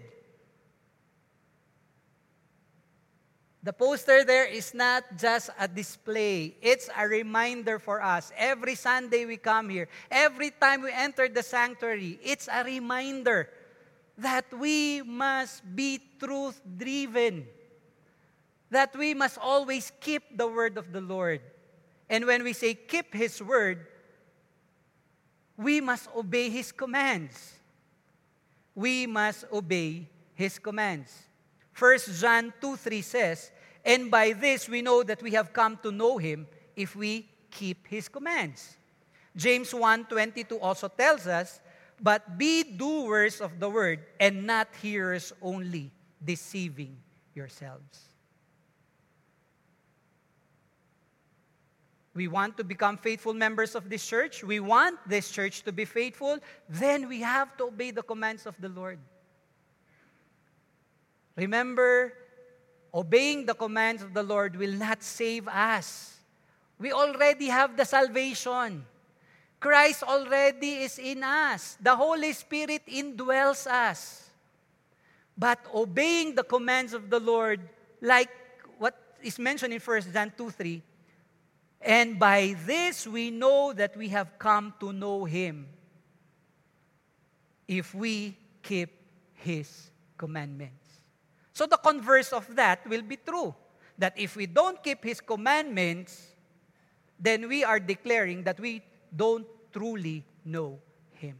The poster there is not just a display. It's a reminder for us. Every Sunday we come here, every time we enter the sanctuary, it's a reminder that we must be truth-driven. That we must always keep the word of the Lord. And when we say keep His word, we must obey His commands. We must obey His commands. First John two three says, and by this we know that we have come to know Him if we keep His commands. James one twenty-two also tells us, but be doers of the word and not hearers only, deceiving yourselves. We want to become faithful members of this church. We want this church to be faithful. Then we have to obey the commands of the Lord. Remember, obeying the commands of the Lord will not save us. We already have the salvation. Christ already is in us. The Holy Spirit indwells us. But obeying the commands of the Lord, like what is mentioned in First John two three, and by this we know that we have come to know Him, if we keep His commandments. So the converse of that will be true. That if we don't keep His commandments, then we are declaring that we don't truly know Him.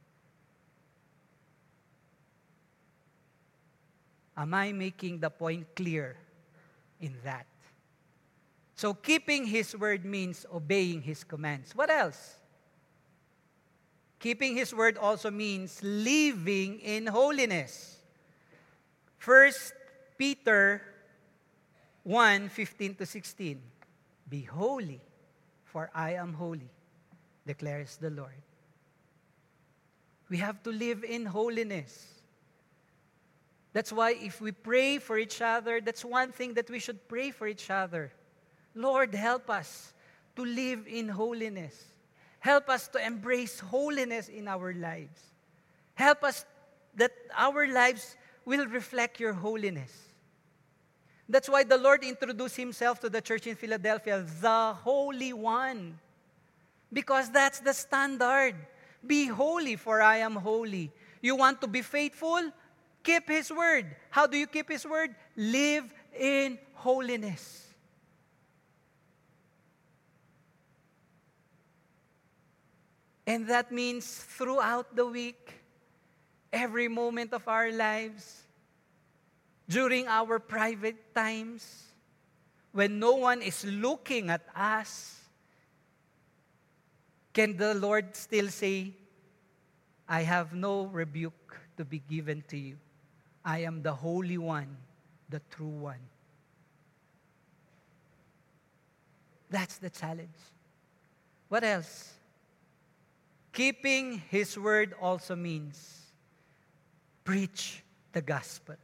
Am I making the point clear in that? So keeping His word means obeying His commands. What else? Keeping His word also means living in holiness. First Peter one fifteen to sixteen. Be holy, for I am holy, declares the Lord. We have to live in holiness. That's why if we pray for each other, that's one thing that we should pray for each other. Lord, help us to live in holiness. Help us to embrace holiness in our lives. Help us that our lives will reflect your holiness. That's why the Lord introduced Himself to the church in Philadelphia, the Holy One. Because that's the standard. Be holy, for I am holy. You want to be faithful? Keep His word. How do you keep His word? Live in holiness. And that means throughout the week, every moment of our lives, during our private times, when no one is looking at us, can the Lord still say, I have no rebuke to be given to you. I am the Holy One, the true one. That's the challenge. What else? Keeping His word also means preach the gospel.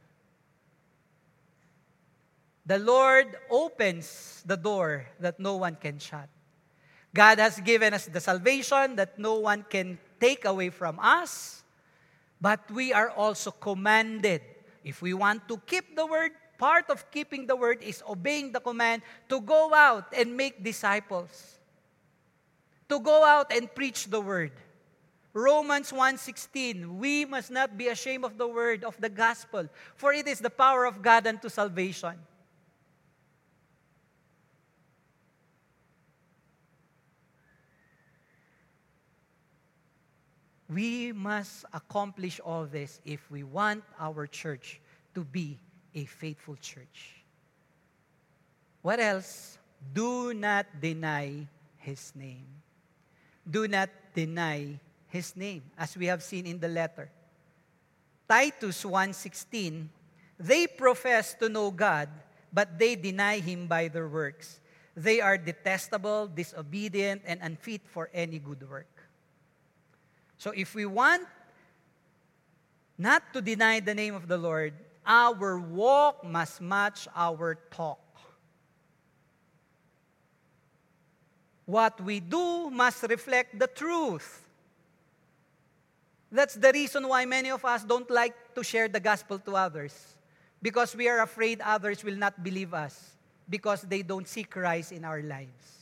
The Lord opens the door that no one can shut. God has given us the salvation that no one can take away from us, but we are also commanded, if we want to keep the word, part of keeping the word is obeying the command to go out and make disciples. To go out and preach the word. Romans one sixteen, we must not be ashamed of the word of the gospel, for it is the power of God unto salvation. We must accomplish all this if we want our church to be a faithful church. What else? Do not deny His name. Do not deny His name, as we have seen in the letter. Titus one sixteen, they profess to know God, but they deny Him by their works. They are detestable, disobedient, and unfit for any good work. So if we want not to deny the name of the Lord, our walk must match our talk. What we do must reflect the truth. That's the reason why many of us don't like to share the gospel to others. Because we are afraid others will not believe us because they don't see Christ in our lives.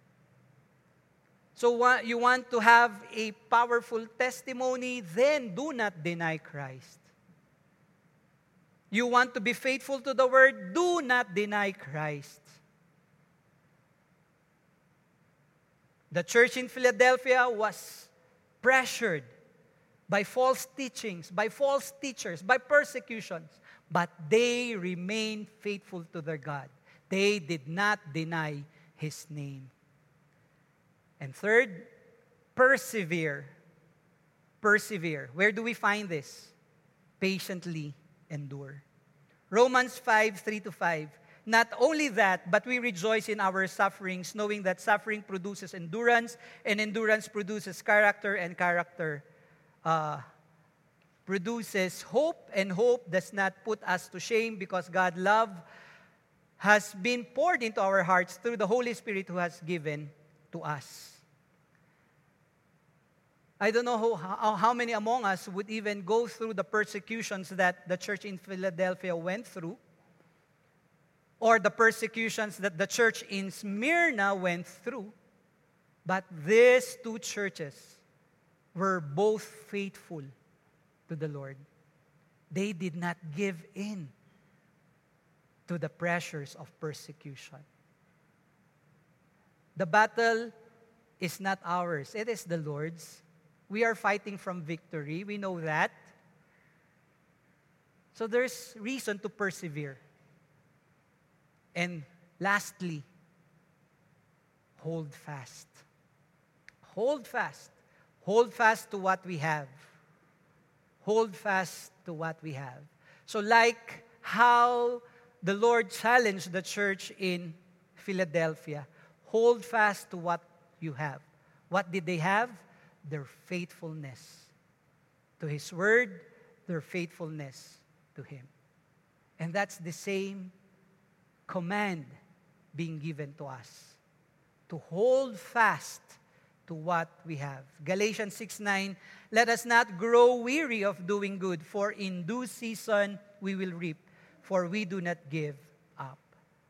So you want to have a powerful testimony, then do not deny Christ. You want to be faithful to the word, do not deny Christ. The church in Philadelphia was pressured by false teachings, by false teachers, by persecutions, but they remained faithful to their God. They did not deny His name. And third, persevere. Persevere. Where do we find this? Patiently endure. Romans five, three to five. Not only that, but we rejoice in our sufferings, knowing that suffering produces endurance, and endurance produces character, and character uh, produces hope, and hope does not put us to shame, because God's love has been poured into our hearts through the Holy Spirit who has given to us. I don't know who, how, how many among us would even go through the persecutions that the church in Philadelphia went through, or the persecutions that the church in Smyrna went through. But these two churches were both faithful to the Lord. They did not give in to the pressures of persecution. The battle is not ours, it is the Lord's. We are fighting from victory. We know that. So there's reason to persevere. And lastly, hold fast. Hold fast. Hold fast to what we have. Hold fast to what we have. So like how the Lord challenged the church in Philadelphia, hold fast to what you have. What did they have? Their faithfulness to His Word, their faithfulness to Him. And that's the same command being given to us, to hold fast to what we have. Galatians six nine, let us not grow weary of doing good, for in due season we will reap, for we do not give up.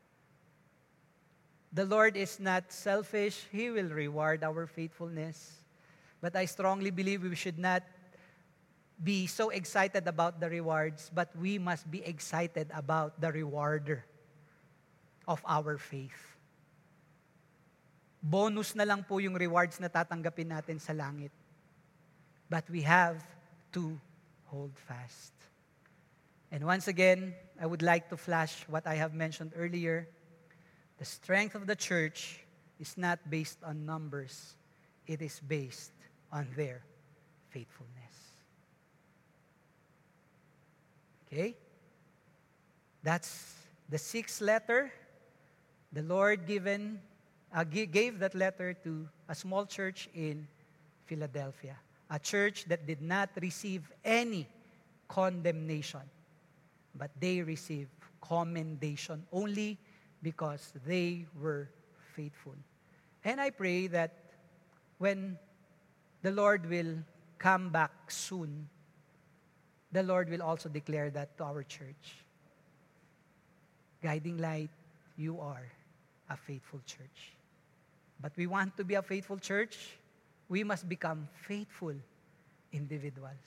The Lord is not selfish. He will reward our faithfulness. But I strongly believe we should not be so excited about the rewards, but we must be excited about the rewarder of our faith. Bonus na lang po yung rewards na tatanggapin natin sa langit. But we have to hold fast. And once again, I would like to flash what I have mentioned earlier. The strength of the church is not based on numbers. It is based on their faithfulness. Okay? That's the sixth letter. The Lord given, uh, gave that letter to a small church in Philadelphia. A church that did not receive any condemnation, but they received commendation only because they were faithful. And I pray that when the Lord will come back soon, the Lord will also declare that to our church. Guiding Light, you are a faithful church. But we want to be a faithful church, we must become faithful individuals.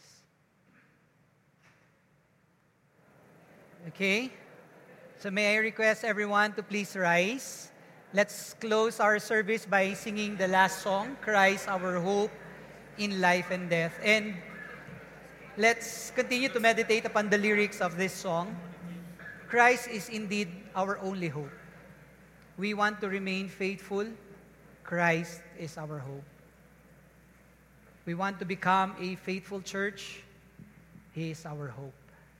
Okay? So may I request everyone to please rise. Let's close our service by singing the last song, Christ our hope in life and death. And let's continue to meditate upon the lyrics of this song. Christ is indeed our only hope. We want to remain faithful. Christ is our hope. We want to become a faithful church. He is our hope.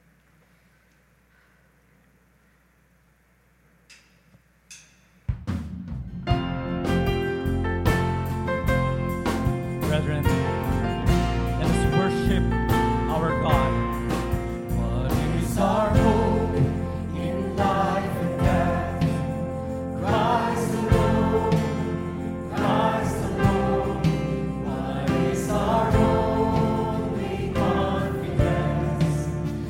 Brethren, let us worship our God. What is our hope in life and death? Christ alone, Christ alone. What is our only confidence?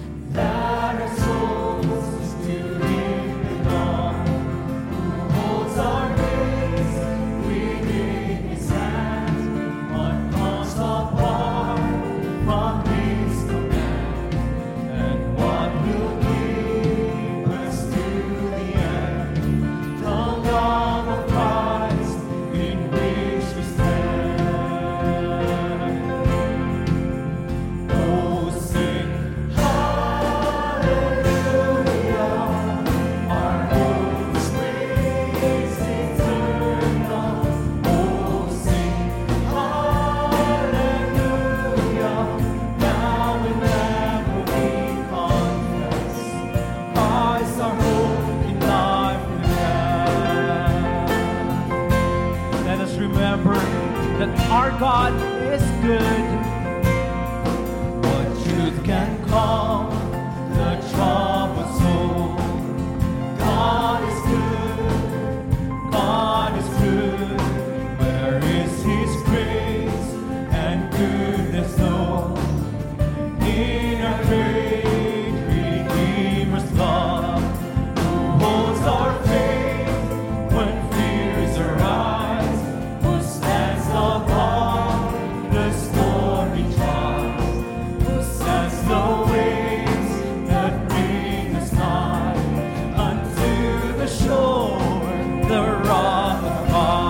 remember that our God is good. What truth can calm the troubled soul? God is good, God is good. Where is His grace and goodness known? In our great Redeemer's love, who holds our faith when fears arise, who stands above the stormy trials, who sets the waves that bring us nigh unto the shore, the rock of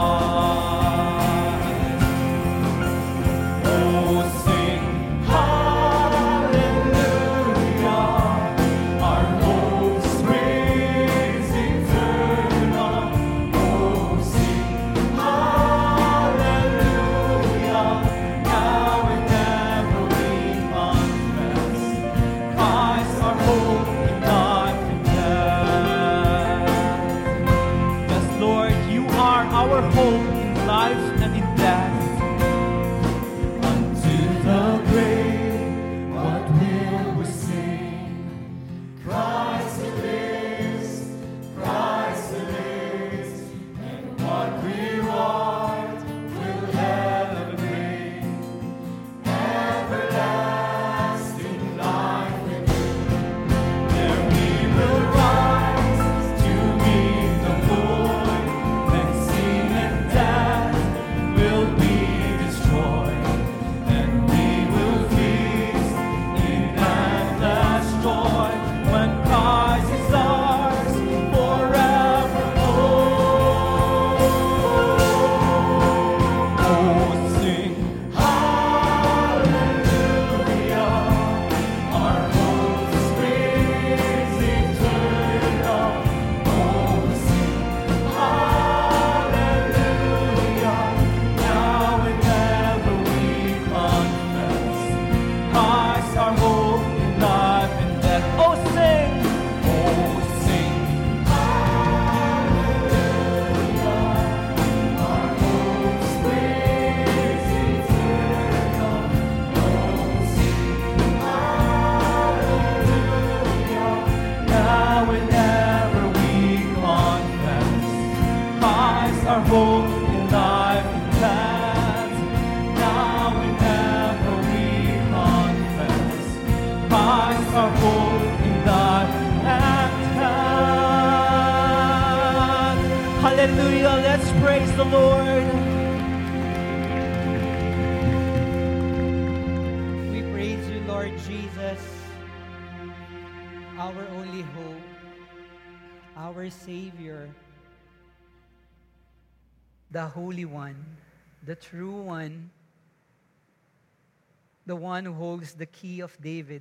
God. Oh, sing hallelujah, our hope springs eternal. Oh, sing hallelujah, now and ever we confess, Christ our hope in life and death. Yes, Lord, you are our hope in life and in death. Unto the grave, what will we sing? Christ who lives, Christ who lives, and what reward will heaven bring? Everlasting life with Him. There we will rise to meet the Lord, and sin and death will be destroyed, and we will feast in endless joy when Christ is ours forevermore. Oh, sing hallelujah, our hope springs eternal. Oh, sing hallelujah, now and ever we confess, Christ our hope in life and death. Oh, sing, oh, sing hallelujah, our hope springs eternal. Oh, sing hallelujah, now and ever we confess, Christ our hope in life and death. Now and ever we confess, Christ our hope in life and death. Hallelujah, let's praise the Lord. We praise you, Lord Jesus, our only hope, our Savior, the Holy One, the True One, the one who holds the key of David,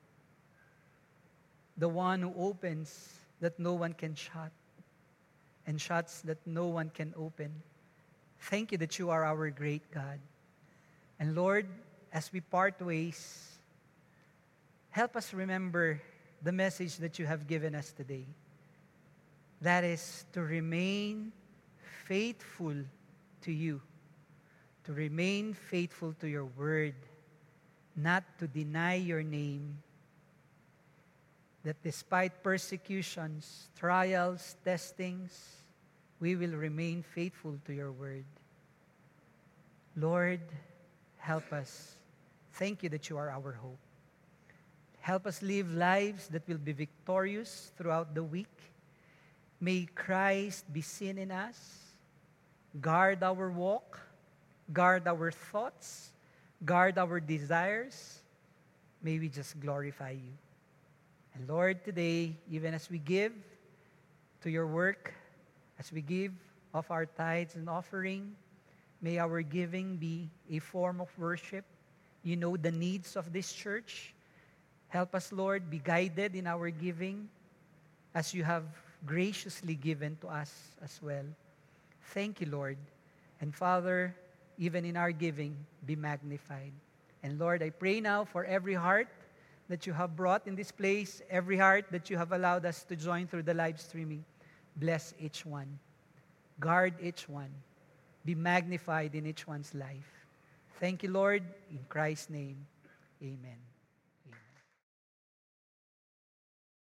the one who opens that no one can shut, and shuts that no one can open. Thank you that you are our great God. And Lord, as we part ways, help us remember the message that you have given us today. That is to remain faithful to you, to remain faithful to your word, not to deny your name, that despite persecutions, trials, testings, we will remain faithful to your word. Lord, help us. Thank you that you are our hope. Help us live lives that will be victorious throughout the week. May Christ be seen in us. Guard our walk, guard our thoughts, guard our desires. May we just glorify you. And Lord, today, even as we give to your work, as we give of our tithes and offering, may our giving be a form of worship. You know the needs of this church. Help us, Lord, be guided in our giving as you have graciously given to us as well. Thank you, Lord. And Father, even in our giving, be magnified. And Lord, I pray now for every heart that you have brought in this place, every heart that you have allowed us to join through the live streaming. Bless each one. Guard each one. be magnified in each one's life. Thank you, Lord. In Christ's name, amen.